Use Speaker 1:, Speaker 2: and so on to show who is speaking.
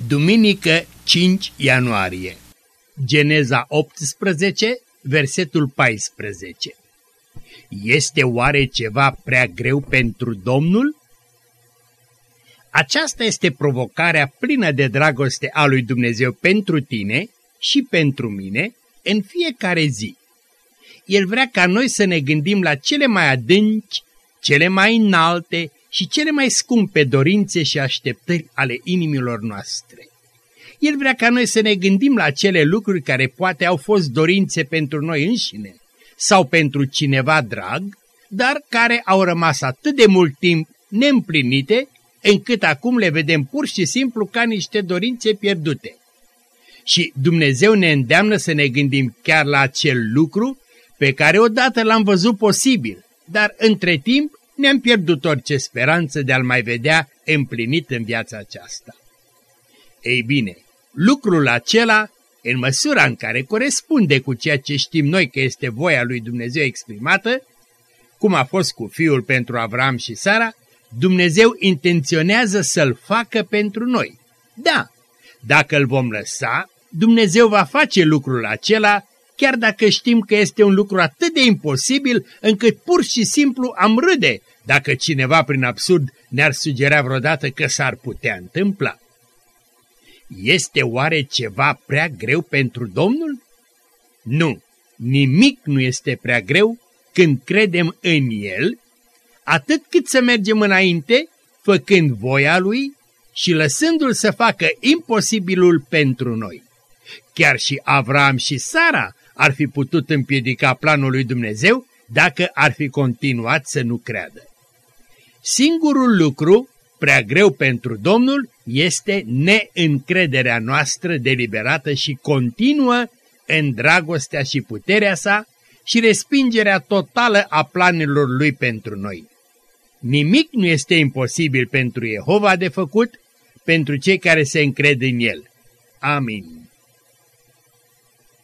Speaker 1: Duminică 5 ianuarie. Geneza 18, versetul 14. Este oare ceva prea greu pentru Domnul? Aceasta este provocarea plină de dragoste a lui Dumnezeu pentru tine și pentru mine în fiecare zi. El vrea ca noi să ne gândim la cele mai adânci, cele mai înalte și cele mai scumpe dorințe și așteptări ale inimilor noastre. El vrea ca noi să ne gândim la acele lucruri care poate au fost dorințe pentru noi înșine sau pentru cineva drag, dar care au rămas atât de mult timp neîmplinite, încât acum le vedem pur și simplu ca niște dorințe pierdute. Și Dumnezeu ne îndeamnă să ne gândim chiar la acel lucru pe care odată l-am văzut posibil, dar între timp ne-am pierdut orice speranță de a-l mai vedea împlinit în viața aceasta. Ei bine, lucrul acela, în măsura în care corespunde cu ceea ce știm noi că este voia lui Dumnezeu exprimată, cum a fost cu fiul pentru Avram și Sara, Dumnezeu intenționează să-l facă pentru noi. Da, dacă îl vom lăsa, Dumnezeu va face lucrul acela, chiar dacă știm că este un lucru atât de imposibil încât pur și simplu am râde dacă cineva prin absurd ne-ar sugera vreodată că s-ar putea întâmpla. Este oare ceva prea greu pentru Domnul? Nu, nimic nu este prea greu când credem în El, atât cât să mergem înainte, făcând voia Lui și lăsându-L să facă imposibilul pentru noi. Chiar și Avram și Sara ar fi putut împiedica planul lui Dumnezeu dacă ar fi continuat să nu creadă. Singurul lucru prea greu pentru Domnul este neîncrederea noastră deliberată și continuă în dragostea și puterea sa și respingerea totală a planurilor lui pentru noi. Nimic nu este imposibil pentru Jehova de făcut, pentru cei care se încred în El. Amin.